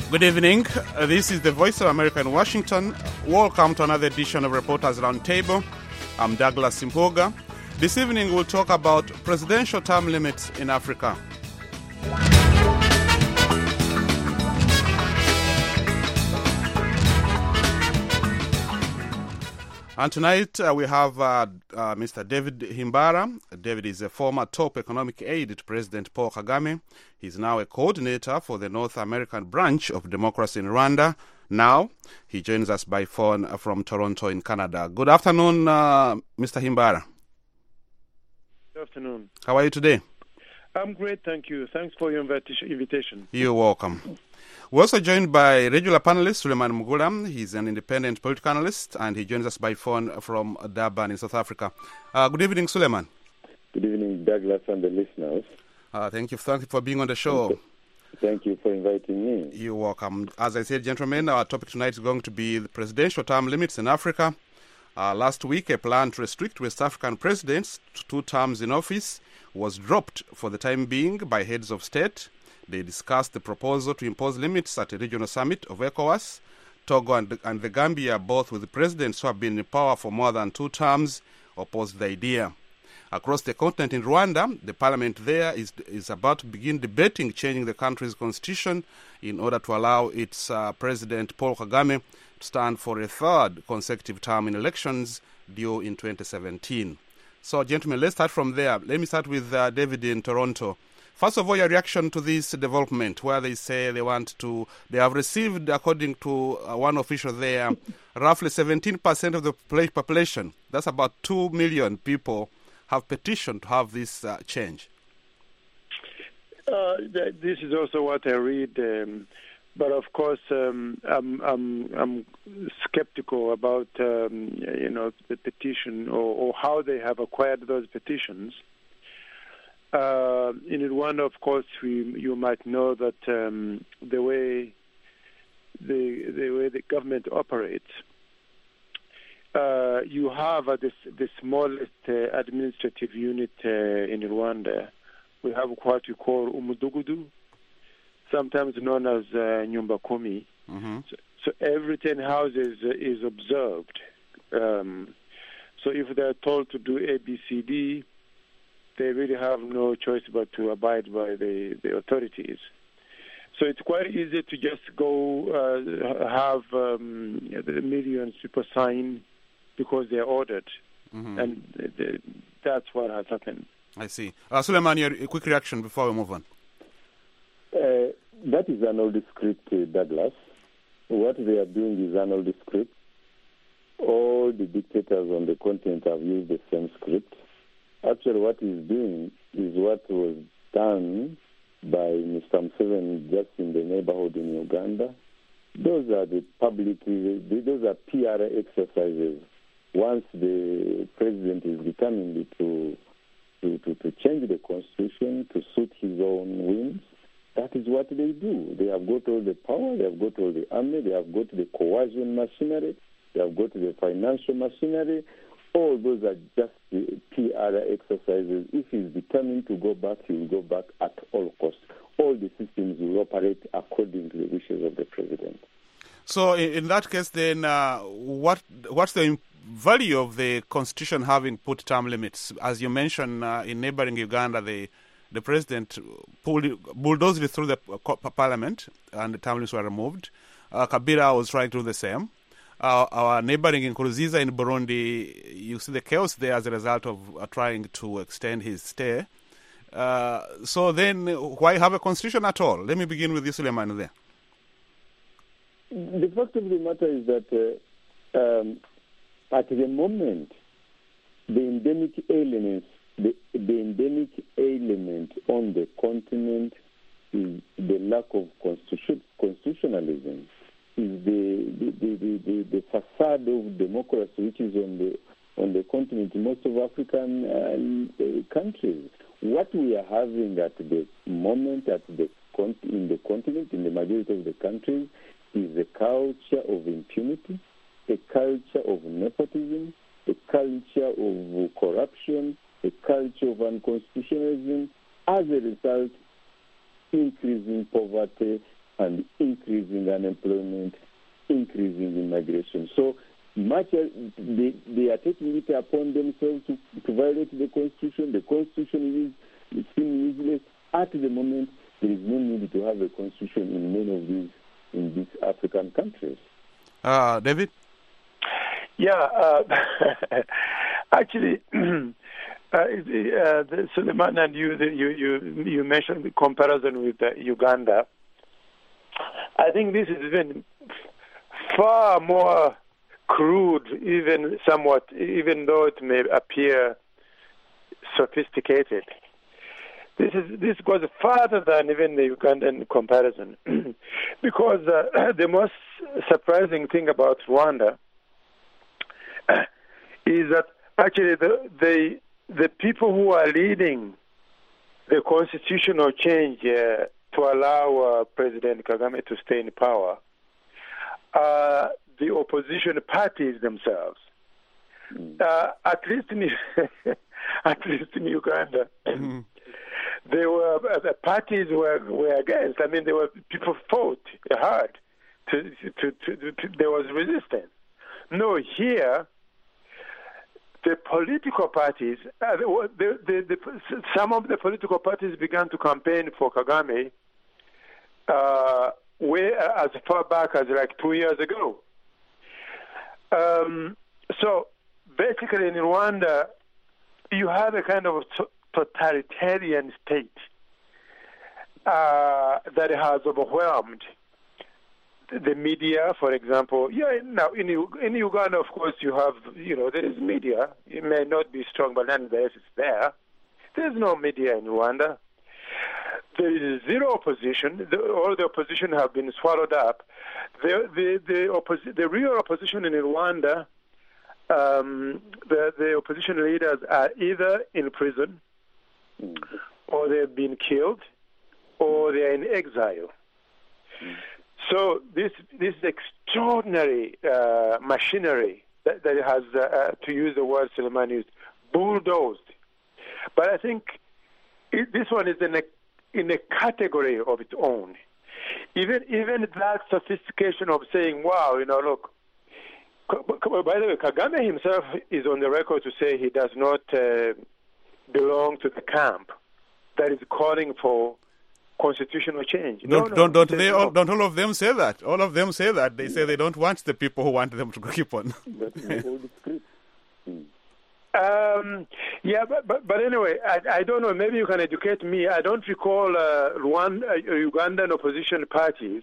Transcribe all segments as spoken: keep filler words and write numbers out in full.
Good evening. Uh, this is the Voice of America in Washington. Welcome to another edition of Reporters Roundtable. I'm Douglas Simpoga. This evening we'll talk about presidential term limits in Africa. And tonight uh, we have uh, uh, Mister David Himbara. David is a former top economic aide to President Paul Kagame. He's now a coordinator for the North American branch of Democracy in Rwanda. Now he joins us by phone from Toronto in Canada. Good afternoon, uh, Mister Himbara. Good afternoon. How are you today? I'm great, thank you. Thanks for your invitation. You're welcome. We're also joined by regular panelist Suleiman Mugula. He's an independent political analyst, and he joins us by phone from Durban in South Africa. Uh, good evening, Suleiman. Good evening, Douglas and the listeners. Uh, thank you. Thank you for being on the show. Thank you for inviting me. You're welcome. As I said, gentlemen, our topic tonight is going to be the presidential term limits in Africa. Uh, last week, a plan to restrict West African presidents to two terms in office was dropped for the time being by heads of state. They discussed the proposal to impose limits at a regional summit of ECOWAS. Togo and the, and the Gambia, both with the presidents who have been in power for more than two terms, opposed the idea. Across the continent in Rwanda, the parliament there is is about to begin debating changing the country's constitution in order to allow its uh, president, Paul Kagame, to stand for a third consecutive term in elections due in twenty seventeen. So, gentlemen, let's start from there. Let me start with uh, David in Toronto. First of all, your reaction to this development, where they say they want to, they have received, according to uh, one official there, roughly seventeen percent of the population, that's about two million people, have petitioned to have this uh, change. Uh, th- this is also what I read, um, but of course, um, I'm, I'm, I'm skeptical about, um, you know, the petition or, or how they have acquired those petitions. Uh, in Rwanda, of course, we, you might know that um, the way the the way the government operates, uh, you have uh, this the smallest uh, administrative unit uh, in Rwanda. We have what we call umudugudu, sometimes known as uh, nyumba kumi. Mm-hmm. So, so every ten houses uh, is observed. Um, so if they are told to do A, B, C, D, they really have no choice but to abide by the, the authorities. So it's quite easy to just go uh, have um, the millions of people sign because they're ordered. Mm-hmm. And the, the, that's what has happened. I see. Uh, Suleiman, your a quick reaction before we move on. Uh, that is an old script, uh, Douglas. What they are doing is an old script. All the dictators on the continent have used the same script. Actually, what he's doing is what was done by Mister Museveni just in the neighborhood in Uganda. Those are the public, those are P R exercises. Once the president is determined to, to, to, to change the constitution to suit his own whims, that is what they do. They have got all the power, they have got all the army, they have got the coercion machinery, they have got the financial machinery. All those are just P R exercises. If he's determined to go back, he will go back at all costs. All the systems will operate according to the wishes of the president. So in that case, then, uh, what what's the value of the constitution having put term limits? As you mentioned, uh, in neighboring Uganda, the the president pulled, bulldozed it through the parliament, and the term limits were removed. Uh, Kabila was trying to do the same. Uh, our neighboring Nkurunziza in Burundi, you see the chaos there as a result of uh, trying to extend his stay. Uh, so then, why have a constitution at all? Let me begin with you, Suleiman, there. The fact of the matter is that uh, um, at the moment, the endemic elements, the, the endemic element on the continent is the lack of constitution, constitutionalism. Is the the, the, the the facade of democracy which is on the on the continent in most of African uh, countries. What we are having at the moment at the in the continent, in the majority of the countries, is a culture of impunity, a culture of nepotism, a culture of corruption, a culture of unconstitutionalism. As a result, increasing poverty, and increasing unemployment, increasing immigration. So much as they, they are taking it upon themselves to, to violate the Constitution. The Constitution is seems useless. At the moment, there is no need to have a Constitution in many of these in these African countries. Uh, David? Yeah, uh, actually, uh, uh, Suleiman and you, you, you, you mentioned the comparison with uh, Uganda. I think this is even far more crude, even somewhat, even though it may appear sophisticated. This is this goes farther than even the Ugandan comparison, because uh, the most surprising thing about Rwanda is that actually the, the the people who are leading the constitutional change uh, to allow uh, President Kagame to stay in power are the opposition parties themselves. Uh, at least in at least in Uganda. Mm-hmm. They were uh, the parties were, were against. I mean, there were people fought hard. To, to, to, to, there was resistance. No, here the political parties, uh, the, the, the, some of the political parties began to campaign for Kagame uh, way as far back as like two years ago. Um, so basically, in Rwanda, you have a kind of totalitarian state uh, that has overwhelmed the media, for example. Yeah, now in in Uganda, of course, you have, you know, there is media. It may not be strong, but nonetheless, it's there. There's no media in Rwanda. There is zero opposition. The, all the opposition have been swallowed up. The the the, opposi- the real opposition in Rwanda, um, the the opposition leaders are either in prison, mm. or they've been killed, or they're in exile. Mm. So this this extraordinary uh, machinery that, that has, uh, uh, to use the word Suleiman used, bulldozed. But I think it, this one is in a in a category of its own. Even even that sophistication of saying, "Wow, you know, look." By the way, Kagame himself is on the record to say he does not uh, belong to the camp that is calling for constitutional change. Don't no, no, don't don't they no. all, don't all of them say that? All of them say that. They say they don't want the people who want them to keep on. um, yeah, but, but but anyway, I, I don't know. Maybe you can educate me. I don't recall uh, Rwanda, uh, Ugandan opposition parties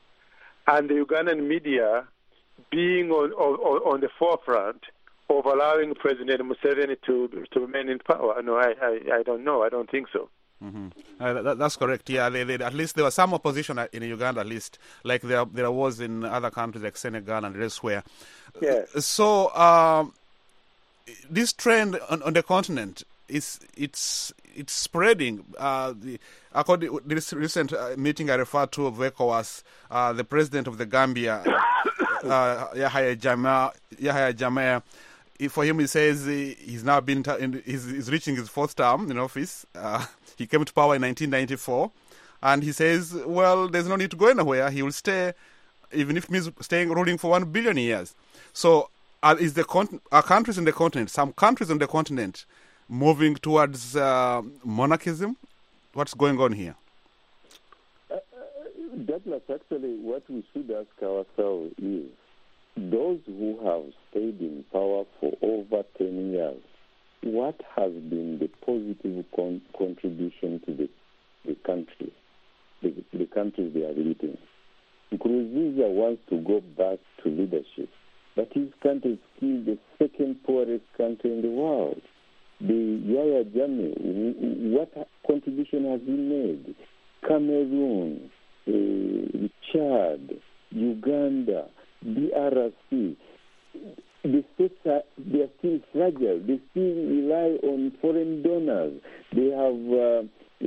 and the Ugandan media being on, on on the forefront of allowing President Museveni to to remain in power. No, I I, I don't know. I don't think so. Mm-hmm. Uh, that, that's correct. Yeah, they, they, at least there was some opposition in Uganda, at least, like there there was in other countries like Senegal and elsewhere. Yeah. So um, this trend on, on the continent is it's it's spreading. Uh, the, according to this recent uh, meeting I referred to of ECOWAS, uh, the president of the Gambia, uh, Yahya Jammeh, Yahya Jammeh. For him, he says he's now been in, he's, he's reaching his fourth term in office. Uh, he came to power in nineteen ninety-four, and he says, "Well, there's no need to go anywhere. He will stay, even if it means staying ruling for one billion years." So, uh, is the con- are countries in the continent, some countries on the continent, moving towards uh, monarchism? What's going on here? Uh, Douglas, actually, what we should ask ourselves is, those who have stayed in power for over ten years, what has been the positive con- contribution to the, the country, the, the countries they are leading? Nkurunziza wants to go back to leadership, but his country is still the second poorest country in the world. The Yahya Jammeh, what contribution has he made? Cameroon, uh, Chad, Uganda, D R C, the states are, they are still fragile. They still rely on foreign donors. They have uh,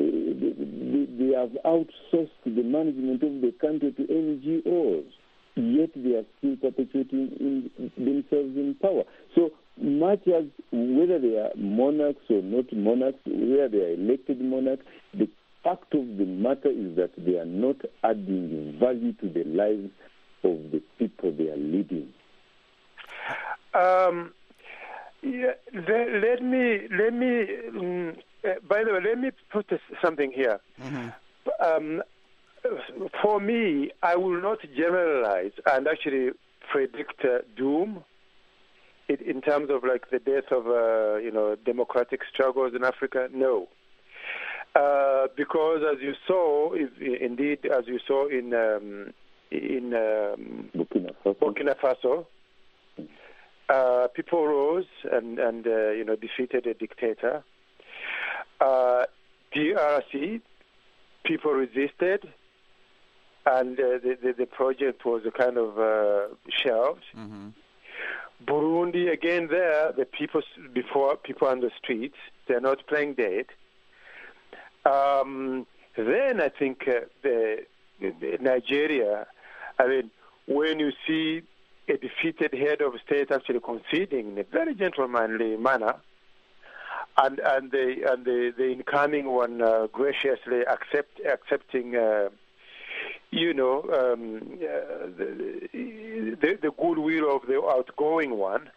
they, they have outsourced the management of the country to N G Os. Yet they are still perpetuating in, themselves in power. So much as whether they are monarchs or not monarchs, whether they are elected monarchs, the fact of the matter is that they are not adding value to the lives of the people they are leading. Um, yeah, let, let me, let me, um, uh, by the way, let me put this, something here. Mm-hmm. Um, for me, I will not generalize and actually predict uh, doom in, in terms of like the death of, uh, you know, democratic struggles in Africa. No. Uh, because as you saw, if, indeed, as you saw in um, in um, Burkina Faso, Burkina Faso uh, people rose and, and uh, you know, defeated a dictator. Uh, D R C, people resisted, and uh, the, the the project was kind of uh, shelved. Mm-hmm. Burundi, again, there the people before people on the streets, they're not playing dead. Um, then I think uh, the, the Nigeria, I mean, when you see a defeated head of state actually conceding in a very gentlemanly manner, and and the and the, the incoming one uh, graciously accept accepting, uh, you know, um, uh, the, the the goodwill of the outgoing one.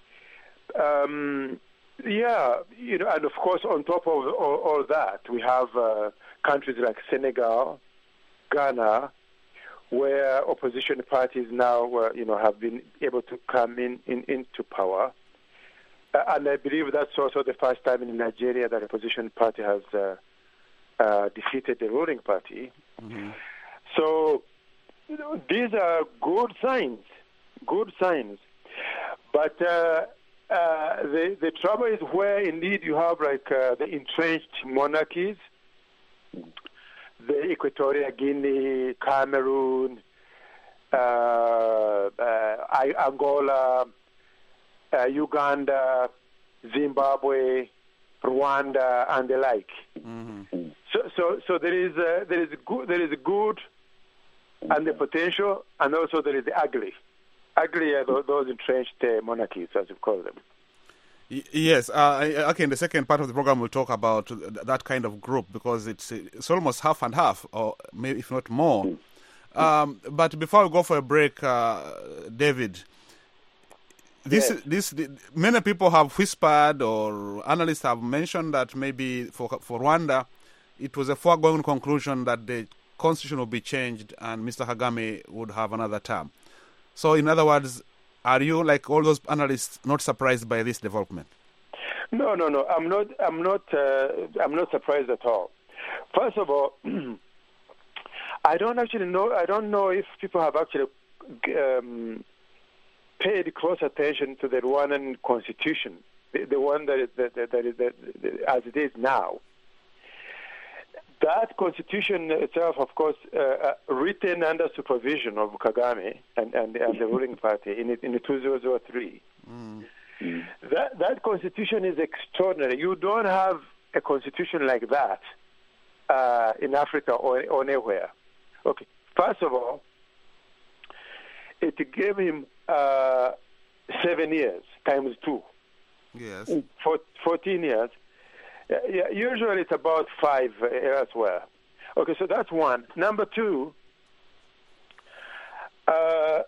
Um, Yeah, you know, and of course, on top of all, all that, we have uh, countries like Senegal, Ghana, where opposition parties now, uh, you know, have been able to come in, in into power. Uh, and I believe that's also the first time in Nigeria that opposition party has uh, uh, defeated the ruling party. Mm-hmm. So, you know, these are good signs, good signs. But uh, Uh, the, the trouble is where, indeed, you have like uh, the entrenched monarchies, the Equatorial Guinea, Cameroon, uh, uh, Angola, uh, Uganda, Zimbabwe, Rwanda, and the like. Mm-hmm. So, so, so there is uh, there is good, there is good, and the potential, and also there is the ugly. Ugly are those entrenched uh, monarchies, as you call them. Y- yes. Uh, okay, in the second part of the program, we'll talk about that kind of group because it's it's almost half and half, or maybe if not more. Um, but before we go for a break, uh, David, this yes. this many people have whispered, or analysts have mentioned that maybe for for Rwanda, it was a foregone conclusion that the constitution will be changed and Mister Kagame would have another term. So, in other words, are you, like all those analysts, not surprised by this development? No, no, no. I'm not. I'm not. Uh, I'm not surprised at all. First of all, I don't actually know. I don't know if people have actually um, paid close attention to the Rwandan constitution, the, the one that is that, that is that, as it is now. That constitution itself, of course, uh, written under supervision of Kagame and, and, and the ruling party in, in two thousand three. Mm. That, that constitution is extraordinary. You don't have a constitution like that uh, in Africa or, or anywhere. Okay, first of all, it gave him uh, seven years times two. Yes. For fourteen years. Yeah, usually it's about five uh, elsewhere. Okay, so that's one. Number two, uh,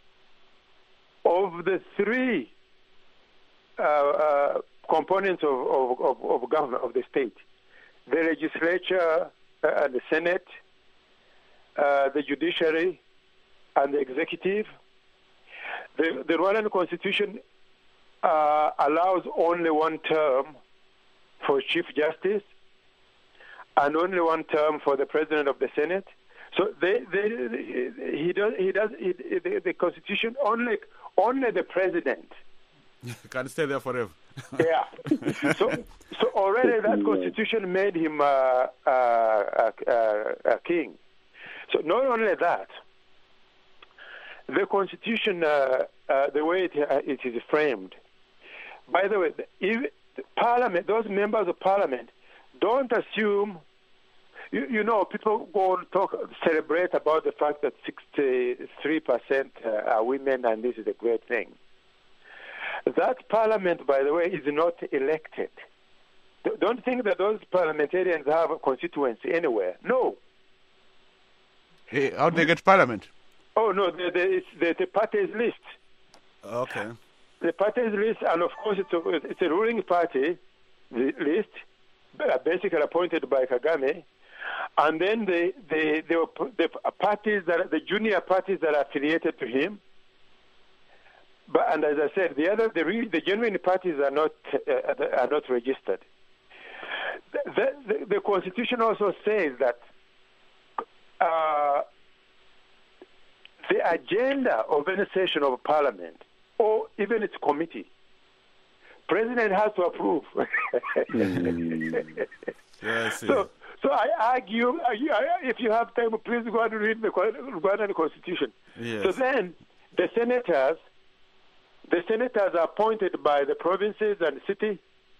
of the three uh, uh, components of, of, of, of government, of the state, the legislature uh, and the Senate, uh, the judiciary, and the executive, the, the Rwandan Constitution uh, allows only one term for Chief Justice, and only one term for the President of the Senate. So they, they, they, he does, he does, he, the, the Constitution only, only the President can stay there forever. Yeah. So, so already that Constitution made him uh, uh, uh, a king. So not only that, the Constitution, uh, uh, the way it, uh, it is framed. By the way, if Parliament, those members of Parliament, don't assume. You, you know, people go and talk, celebrate about the fact that sixty-three percent are women, and this is a great thing. That Parliament, by the way, is not elected. Don't think that those parliamentarians have a constituency anywhere. No. Hey, how do they get parliament? Oh, no, the, the, it's the, the party's list. Okay. The party's list, and of course it's a, it's a ruling party the list, basically appointed by Kagame, and then the, the, the, the parties, that are, the junior parties that are affiliated to him. But, and as I said, the other, the, re, the genuine parties are not uh, are not registered. The, the, the Constitution also says that uh, the agenda of any session of Parliament or even its committee, President has to approve. mm. yes, so, so I argue, if you have time, please go and read the Rwandan Constitution. Yes. So then, the senators, the senators are appointed by the provinces and city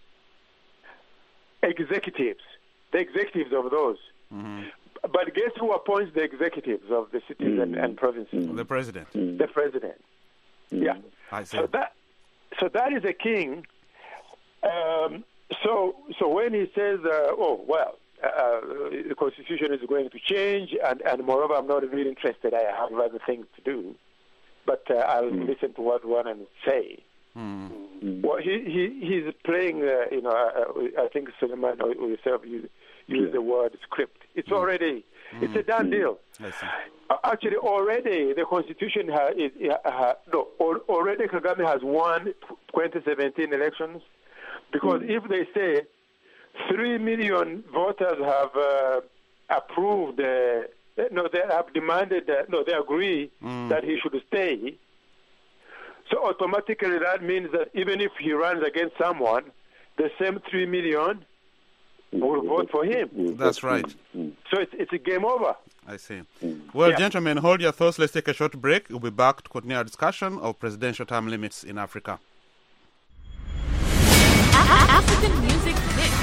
executives, the executives of those. Mm-hmm. But guess who appoints the executives of the cities mm-hmm. and, and provinces? The president. Mm-hmm. The president. Mm-hmm. Yeah. I see. So that, so that is a king. Um, so, so when he says, uh, "Oh well, uh, the constitution is going to change," and, and moreover, I'm not really interested. I have other things to do, but uh, I'll mm. listen to what one and say. Mm. Well, he, he he's playing. Uh, you know, uh, I think Suleiman or yourself use use yeah. the word script. It's mm. already mm. it's a done mm. deal. Uh, actually, already the constitution has uh, no. Already Kagame has won twenty seventeen elections. Because mm. if they say three million voters have uh, approved, uh, no, they have demanded, uh, no, they agree mm. that he should stay. So automatically that means that even if he runs against someone, the same three million will vote for him. That's right. So it's, it's a game over. I see. Well, yeah. Gentlemen, hold your thoughts. Let's take a short break. We'll be back to continue our discussion of presidential term limits in Africa. African Music Mix.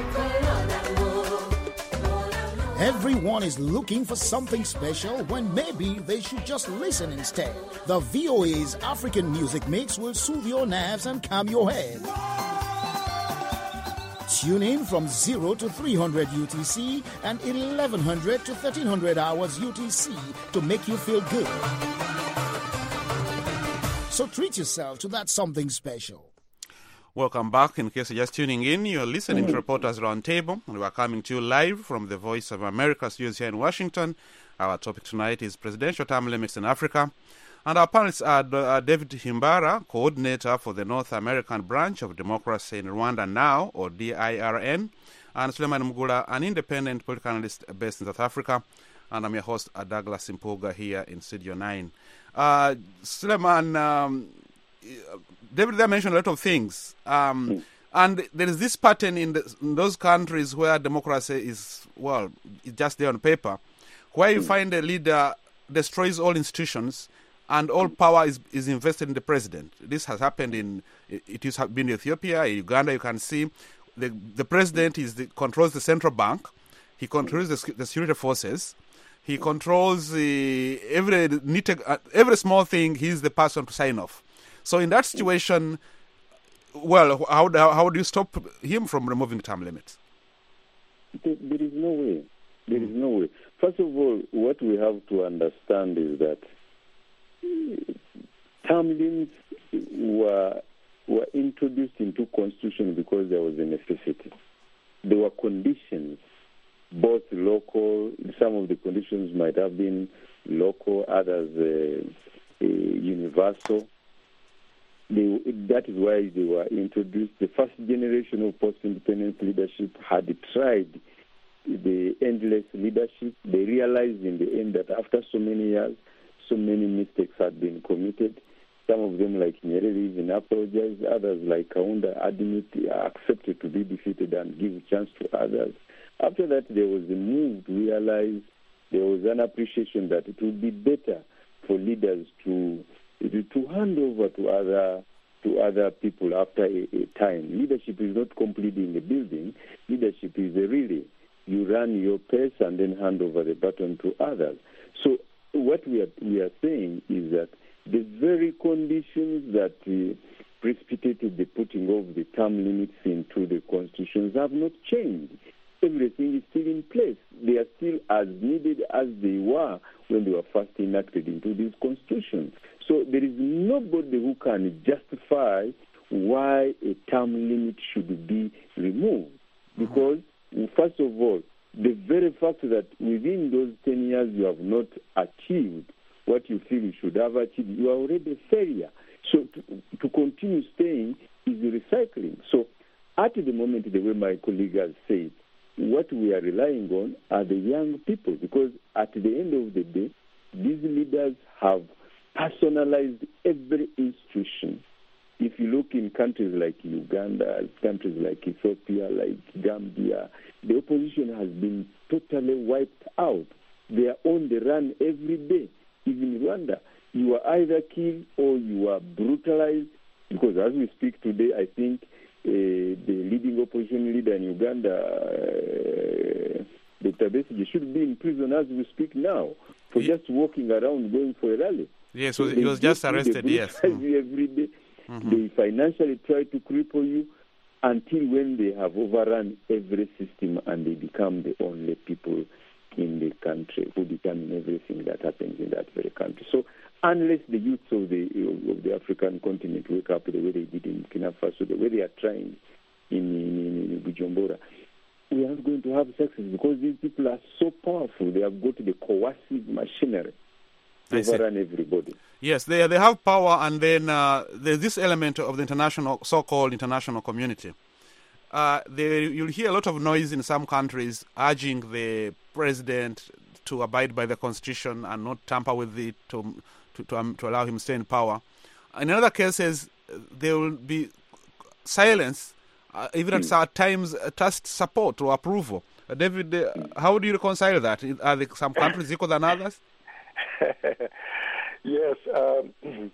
Everyone is looking for something special when maybe they should just listen instead. The V O A's African Music Mix will soothe your nerves and calm your head. Tune in from zero to three hundred U T C and eleven hundred to thirteen hundred hours U T C to make you feel good. So treat yourself to that something special. Welcome back. In case you're just tuning in, you're listening to Reporters Roundtable. We are coming to you live from the Voice of America studios here in Washington. Our topic tonight is presidential term limits in Africa. And our panelists are uh, David Himbara, coordinator for the North American branch of Democracy in Rwanda Now, or D I R N, and Suleiman Mugula, an independent political analyst based in South Africa. And I'm your host, uh, Douglas Impuga, here in Studio nine. Uh, Suleiman, um, David there mentioned a lot of things. Um, mm. And there is this pattern in, the, in those countries where democracy is, well, it's just there on paper, where you mm. find a leader destroys all institutions and all power is, is invested in the president. This has happened in, it has been in Ethiopia, in Uganda. You can see the, the president is the, controls the central bank. He controls the, the security forces. He controls the, every, every small thing. He's the person to sign off. So in that situation, well, how, how do you stop him from removing term limits? There, there is no way. There is no way. First of all, what we have to understand is that term limits were were introduced into constitution because there was a necessity. There were conditions, both local. Some of the conditions might have been local, others uh, uh, universal. They, that is why they were introduced. The first generation of post-independence leadership had tried the endless leadership. They realized in the end that after so many years, so many mistakes had been committed. Some of them, like Nyerere, even apologized. Others, like Kaunda, admit, accepted to be defeated and give a chance to others. After that, there was a move to realize there was an appreciation that it would be better for leaders to to hand over to other to other people after a, a time. Leadership is not completing a building. Leadership is a relay. You run your pace and then hand over the baton to others. So what we are we are saying is that the very conditions that uh, precipitated the putting of the term limits into the constitutions have not changed. Everything is still in place. They are still as needed as they were when they were first enacted into these constitutions. So there is nobody who can justify why a term limit should be removed. Because, first of all, the very fact that within those ten years you have not achieved what you feel you should have achieved, you are already a failure. So to, to continue staying is recycling. So at the moment, the way my colleague has said, what we are relying on are the young people, because at the end of the day, these leaders have personalized every institution. If you look in countries like Uganda, countries like Ethiopia, like Gambia, the opposition has been totally wiped out. They are on the run every day. Even in Rwanda, you are either killed or you are brutalized, because as we speak today, I think uh, the leading opposition leader in Uganda, uh, Doctor Besigye, should be in prison as we speak now for yeah. just walking around going for a rally. Yes, so he was just arrested, yes. Mm. You every day. Mm-hmm. They financially try to cripple you until when they have overrun every system and they become the only people in the country who determine everything that happens in that very country. So unless the youths of the of the African continent wake up the way they did in Burkina Faso, the way they are trying in, in, in Bujumbura, we are not going to have success, because these people are so powerful. They have got the coercive machinery to overrun everybody. Yes, they they have power, and then uh, there's this element of the international, so-called international community. Uh, they, you'll hear a lot of noise in some countries urging the president to abide by the constitution and not tamper with it to to to, um, to allow him to stay in power. In other cases, there will be silence, uh, even mm. at times, uh, tacit support or approval. Uh, David, uh, how do you reconcile that? Are there some countries equal than others? Yes, um,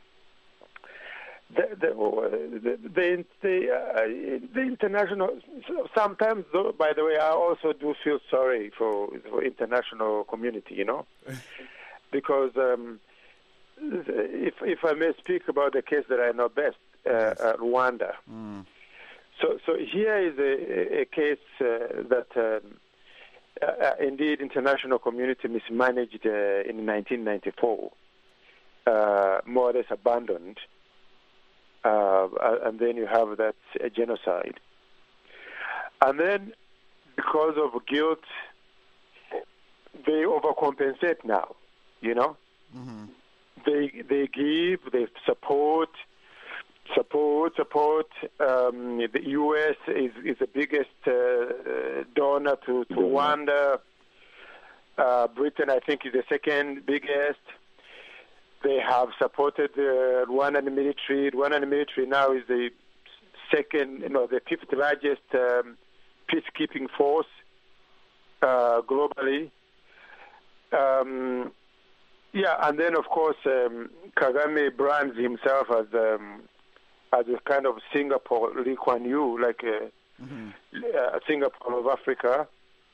the the the the, the, uh, the international. Sometimes, though, by the way, I also do feel sorry for for international community. You know, because um, if if I may speak about the case that I know best, uh, uh, Rwanda. Mm. So so here is a, a case uh, that. Um, Uh, indeed, international community mismanaged uh, in nineteen ninety-four, uh, more or less abandoned, uh, and then you have that uh, genocide. And then, because of guilt, they overcompensate now, you know? Mm-hmm. They they give, they support, support, support. Um, the U S is, is the biggest uh, donor to, to Rwanda. Uh, Britain, I think, is the second biggest. They have supported the Rwandan military. Rwandan military now is the second, you know, the fifth largest um, peacekeeping force uh, globally. Um, yeah, and then, of course, um, Kagame brands himself as um, as a kind of Singapore, Lee Kuan Yew, like a, mm-hmm. a Singapore of Africa.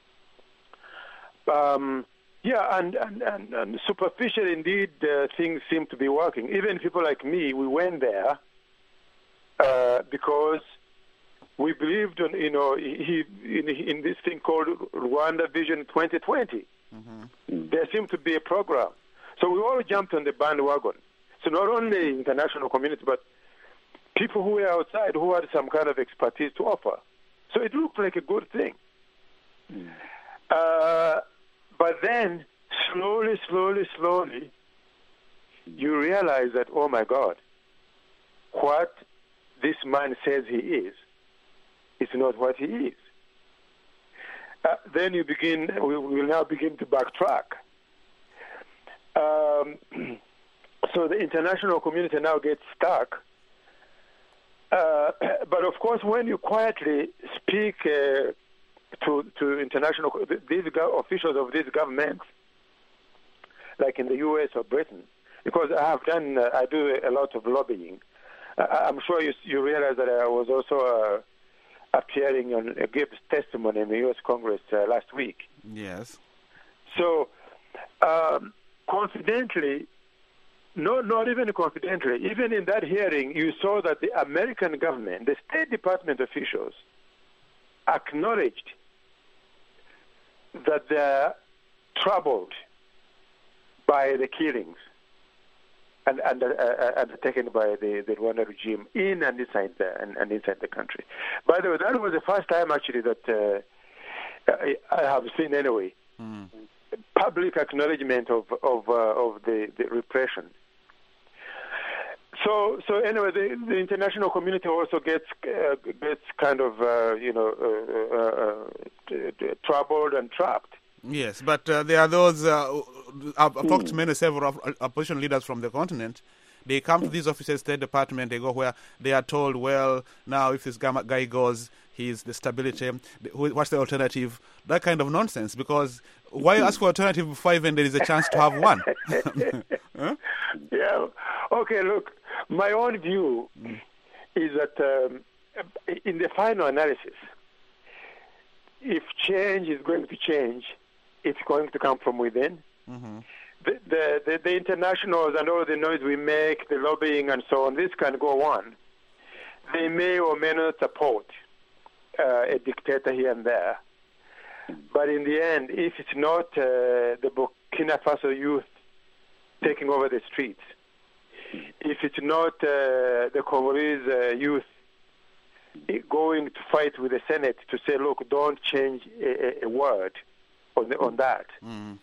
Um, yeah, and, and, and, and superficially, indeed, uh, things seem to be working. Even people like me, we went there uh, because we believed in, you know, he, in, in this thing called Rwanda Vision twenty twenty. Mm-hmm. There seemed to be a program. So we all jumped on the bandwagon. So not only international community, but people who were outside who had some kind of expertise to offer. So it looked like a good thing. Mm. Uh, but then, slowly, slowly, slowly, you realize that, oh my God, what this man says he is, is not what he is. Uh, then you begin, we will now begin to backtrack. Um, so the international community now gets stuck. Uh, but of course, when you quietly speak uh, to to international these officials of these governments, like in the U S or Britain, because I have done, uh, I do a lot of lobbying. Uh, I'm sure you you realize that I was also uh, appearing on a give testimony in the U S Congress uh, last week. Yes. So, um, confidently, No, not even confidentially. Even in that hearing, you saw that the American government, the State Department officials, acknowledged that they're troubled by the killings and, and uh, undertaken by the, the Rwanda regime in and inside the and, and inside the country. By the way, that was the first time actually that uh, I, I have seen anyway mm. public acknowledgement of of uh, of the, the repression. So, so anyway, the, the international community also gets uh, gets kind of uh, you know uh, uh, uh, troubled and trapped. Yes, but uh, there are those. Uh, I've talked to many several opposition leaders from the continent. They come to these offices, State Department. They go where they are told, well, now if this guy goes, he's the stability. What's the alternative? That kind of nonsense. Because why ask for alternative before even there is a chance to have one? Huh? Yeah. Okay. Look. My own view mm. is that um, in the final analysis, if change is going to change, it's going to come from within. Mm-hmm. The, the, the, the internationals and all the noise we make, the lobbying and so on, this can go on. They may or may not support uh, a dictator here and there. But in the end, if it's not uh, the Burkina Faso youth taking over the streets, if it's not uh, the Congolese uh, youth going to fight with the Senate to say, look, don't change a, a word on, the, on that, mm.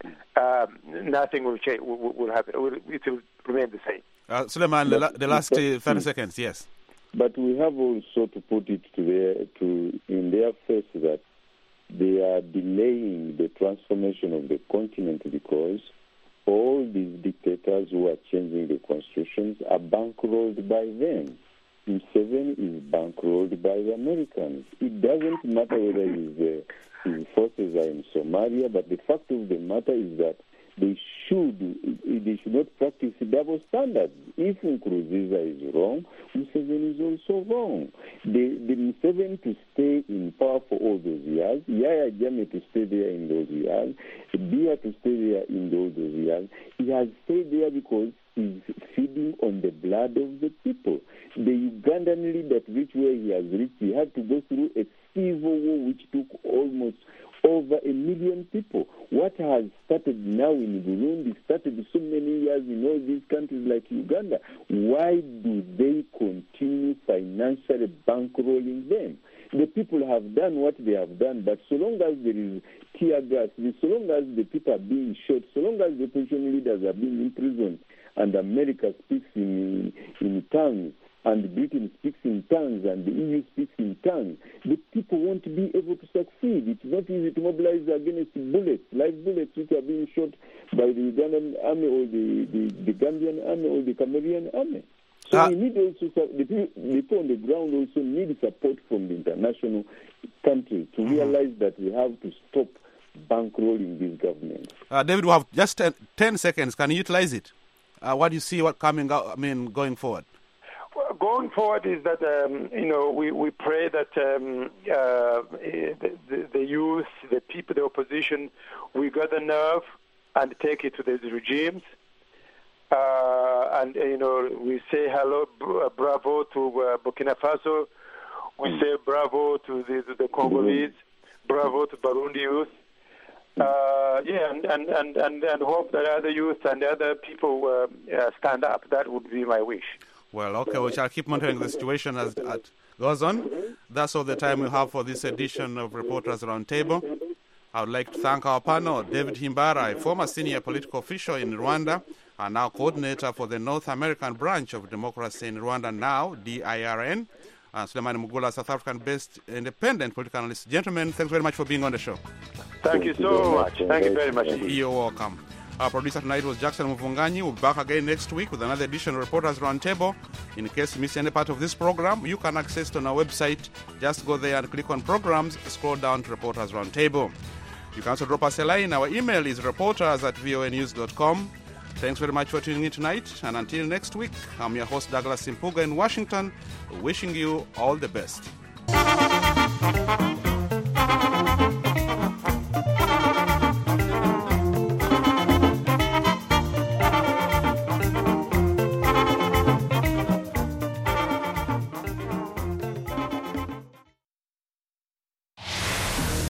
um, nothing will change. Will, will happen. It will, it will remain the same. Uh, Suleiman, the, la- the last uh, thirty seconds, yes. But we have also to put it to their, to in their face that they are delaying the transformation of the continent because all these dictators who are changing the constitutions are bankrolled by them. Museveni is bankrolled by the Americans. It doesn't matter whether his, uh, his forces are in Somalia, but the fact of the matter is that they should they should not practice double standards. If Nkurunziza is wrong, Museveni is also wrong. The, the Museveni to stay in power for all those years, Yahya Jammeh to stay there in those years, Biya to stay there in those, those years, he has stayed there because he's feeding on the blood of the people. The Ugandan leader to reach where he has reached, he had to go through a civil war which took almost over a million people. What has started now in Burundi started so many years in all these countries like Uganda. Why do they continue financially bankrolling them? The people have done what they have done, but so long as there is tear gas, so long as the people are being shot, so long as the opposition leaders are being imprisoned, and America speaks in, in tongues, and Britain speaks in tongues, and the E U speaks in tongues, the people won't be able to succeed. It's not easy to mobilize against bullets, live bullets which are being shot by the Ugandan army or the, the, the Gambian army or the Cameroonian army. So uh, we need also, the people, the people on the ground also need support from the international countries to mm-hmm. realize that we have to stop bankrolling these governments. Uh, David, we have just ten, ten seconds. Can you utilize it? Uh, what do you see what coming out, I mean, going forward? Well, going forward is that, um, you know, we, we pray that um, uh, the, the, the youth, the people, the opposition, we got the nerve and take it to these regimes. Uh, and, uh, you know, we say hello, br- bravo to uh, Burkina Faso. We say bravo to the, the, the Congolese, bravo to Burundi youth. Uh, yeah, and, and, and, and, and hope that other youth and other people uh, uh, stand up. That would be my wish. Well, okay, we shall keep monitoring the situation as it goes on. That's all the time we have for this edition of Reporters Roundtable. I would like to thank our panel, David Himbara, a former senior political official in Rwanda, and now coordinator for the North American branch of Democracy in Rwanda Now, D I R N, and Suleiman Mugula, South African-based independent political analyst. Gentlemen, thanks very much for being on the show. Thank you so much. Thank you very much. You're welcome. Our producer tonight was Jackson Muvunganyi. We'll be back again next week with another edition of Reporters Roundtable. In case you miss any part of this program, you can access it on our website. Just go there and click on Programs, scroll down to Reporters Roundtable. You can also drop us a line. Our email is reporters at voa news dot com. Thanks very much for tuning in tonight. And until next week, I'm your host, Douglas Simpuga in Washington, wishing you all the best.